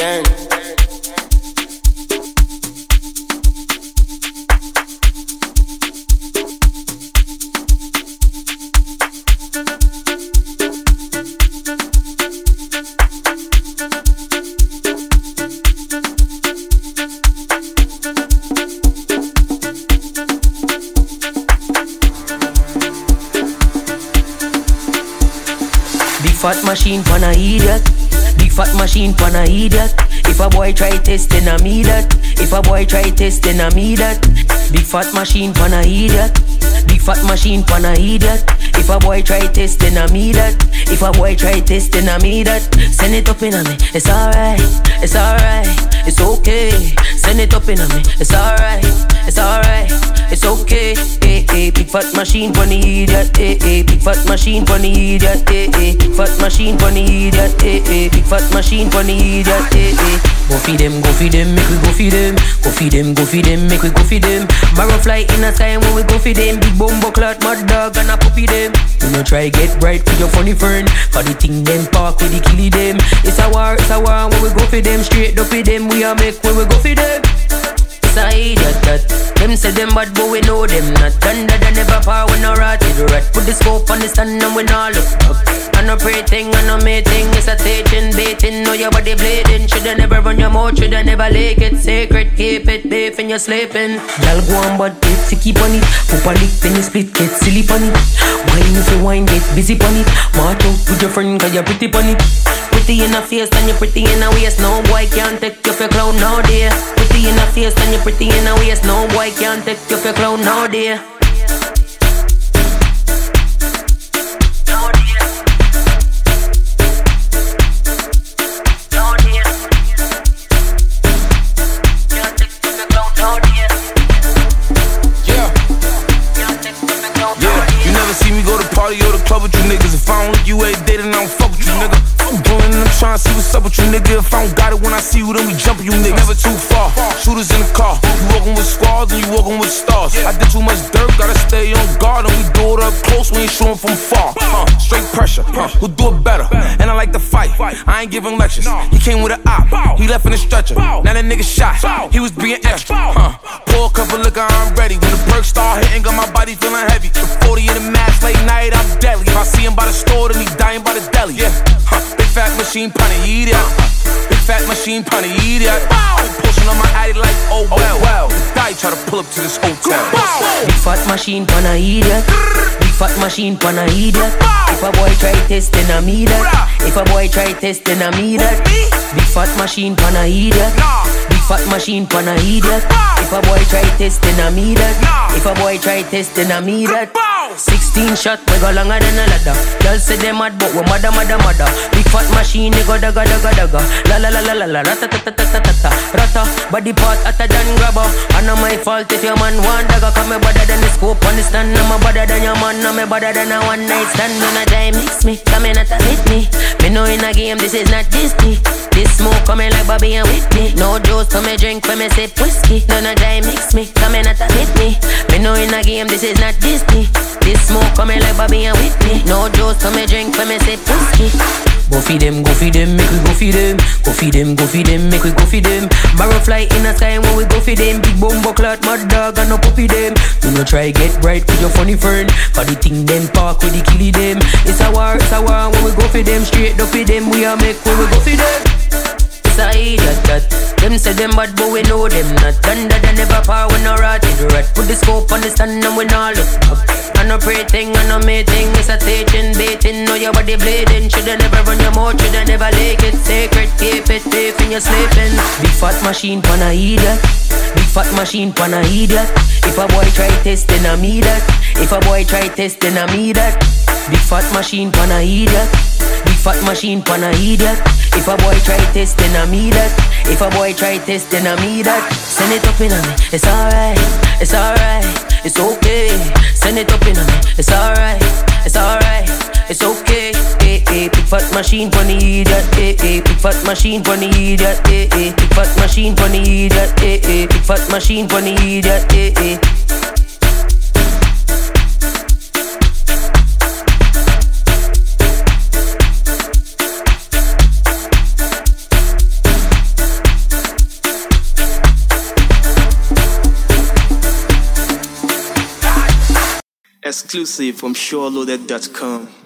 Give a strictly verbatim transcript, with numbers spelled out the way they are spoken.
again. Fat machine pan a idiot. Big fat machine pan a idiot. If a boy try test then I me that. If a boy try test then I me that. Big fat machine pan a idiot. Big fat machine pan a idiot. If a boy try test then I me that. If a boy try test then I me that. Send it up in on me. It's alright. It's alright. It's okay. Send it up in on me. It's alright. It's alright. It's okay. Hey, hey. Big fat machine pan a idiot. Hey, hey. Big fat machine pan a idiot. Hey, hey. Big fat machine pan a idiot. Hey, hey. Big fat machine pan a idiot. Hey, hey. Go feed them, go feed them, make we go feed them. Go feed them, go feed them, make we go feed them. Barrow fly in the sky when we go feed them. Big bumbo clot, mad dog and a puppy them. You know try get bright with your funny friend. Cause the thing them park with the killy them. It's a war, it's a war when we go feed them. Straight up with them, we a make when we go feed them. It's a idiot that. Them say them bad but we know them not. Thunder they never power when no rat is rat. Put the scope on the stand and we not look up. I no pray thing, I no make thing. It's a teaching, baiting, know your body bleeding. Shoulda never run your mouth, shoulda never lick it. Sacred, keep it, beef and you're sleeping. Y'all go on but if you keep on it. Pop a lick, then you split, get silly on it. Wine if you wine, get busy on it. March out with your friend cause you're pretty on it. Pretty in the face and you're pretty in the waist. No boy can't take you for clown nowadays. Pretty in the face and you're pretty in the waist. No boy can't take you for clown nowadays. See me go to party or the club with you niggas. If I don't look you every day, then I don't fuck with you, nigga. I'm doing and I'm trying to see what's up with you, nigga. If I don't got it when I see you, then we jumpin' you, nigga. Never too far, shooters in the car. You walkin' with squads and you walkin' with stars. I did too much dirt, gotta stay on guard. And we do it up close, we ain't shootin' from far. uh, Straight pressure, uh, who do it better? And I like to fight, I ain't giving lectures. He came with an op, he left in a stretcher. Now that nigga shot, he was being extra. uh, Pour a cup of liquor, I'm ready. When the perks start hitting, got my body feeling heavy. The forty in the mask, late night, I'm deadly. If I see him by the store, then he dying by the deli. Yeah, huh. Big fat machine, punny, eat it. Big fat machine, punny, eat it. I'm pushing on my addy like, oh well. Oh, well. This guy try to pull up to this hotel. Big fat machine, pan a idiot. Big fat machine, pan a idiot. If a boy try test, then I me that. If a boy try test, then I me that. Big fat machine, pan a idiot. Big fat machine, pan a idiot. If a boy try test, then I me that. If a boy try test, then I me that. Sixteen shot, we go longer than a ladder. Girls say they mad, but we mother, mother, mother. Big fat machine, they go daga, daga, daga. La la la la la la, rata ta ta ta ta ta ta. Rata, body part hotter than grabber. And not my fault if your man want dagger. Cause me better than the scope on the stand. I'm better than your man, I'm better than a one night stand. None of time mix me, come in at a hit me. Me know in a game, this is not Disney. This smoke coming like Bobby and Whitney. No juice to me drink, for me sip whiskey. None of time mix me, come in at a hit me. Me know in a game, this is not Disney. This smoke coming like Bobby and Whitney. No juice to me drink, for me sip whiskey. Go feed them, go feed them, make we go feed them. Go feed them, go feed them, make we go feed them. Barrow fly in the sky when we go feed them. Big bumbo clot, mad dog and no puppy them. Do not try get bright with your funny friend. Cause the thing them park with the killy them. It's a war, it's a war when we go feed them. Straight up with them, we a make when we go feed them. It's a idiot that. Them say them bad but we know them not. Thunder they never power when no rat is rat. Put the scope on the stand and we not look up. I no pray thing, I no make thing. It's a teaching, baiting, know your body bleeding. Shoulda never run your mouth, shoulda never lick it. Sacred, keep it, beef and you're sleeping. Big fat machine, pan a idiot. Big fat machine, pan a idiot. If a boy try test, then I me that. If a boy try test, then I me that. Big fat machine, pan a idiot. Big fat machine, pan a idiot. If a boy try test, then I me that. If a boy try test, then I me that. Send it up in on me, it's alright, it's alright, it's okay. Send it up in on me, it's alright, it's alright, it's okay. Hey, hey, big fat machine for the idiot. Hey, hey, big fat machine for the idiot. Hey, hey, big fat machine for the idiot. Hey, hey, big fat machine for the idiot. Hey, hey. Exclusive from SureLoaded dot com.